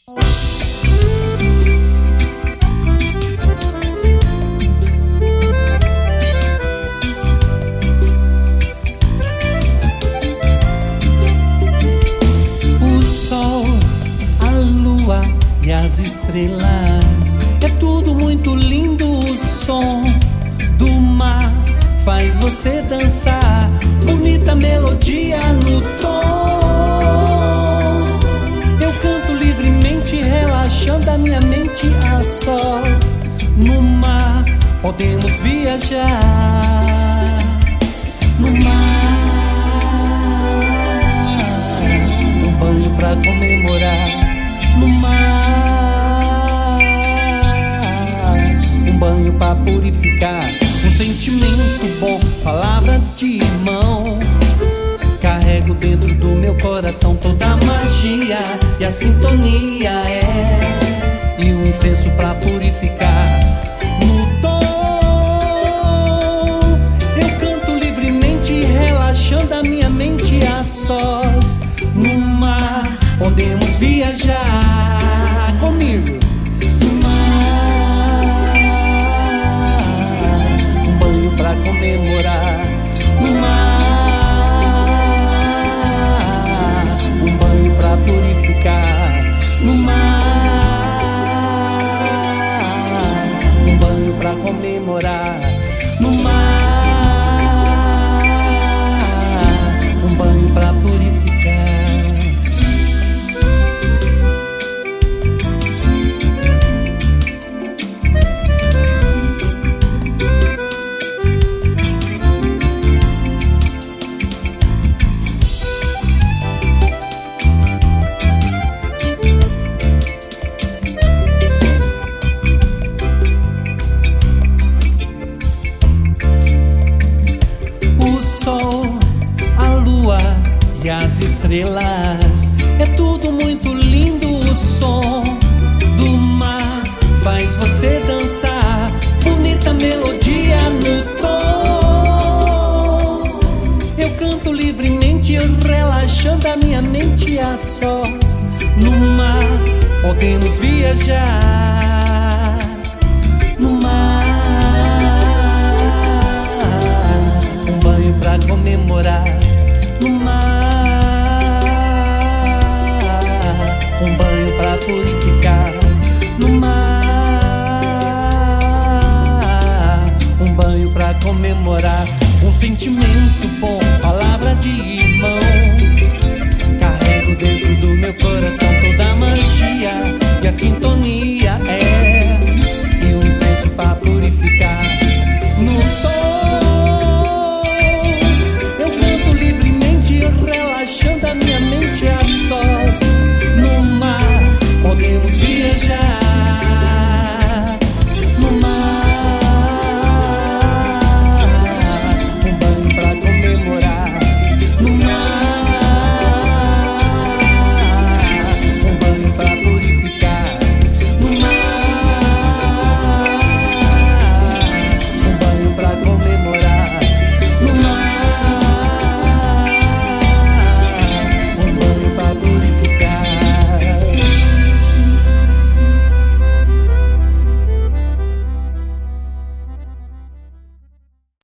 O sol, a lua e as estrelas, é tudo muito lindo. O som do mar faz você dançar, bonita melodia no tom. Eu canto livremente, relaxando a minha mente a sós. No mar podemos viajar, no mar, um banho pra comemorar, no mar, um banho pra purificar. Um sentimento bom, palavra de irmão. Carrego dentro do meu coração toda a magia e a sintonia e um incenso pra purificar. No tom, eu canto livremente, relaxando a minha mente a sós. No mar, podemos viajar comigo. Pra comemorar, no mar, um banho pra purificar, no mar, um banho pra comemorar, no mar, um banho pra purificar. E as estrelas, é tudo muito lindo. O som do mar faz você dançar, bonita melodia no tom. Eu canto livremente, relaxando a minha mente a sós. No mar podemos viajar, no mar, um banho pra comemorar, no mar, um banho pra purificar, no mar, um banho pra comemorar. Um sentimento bom, palavra de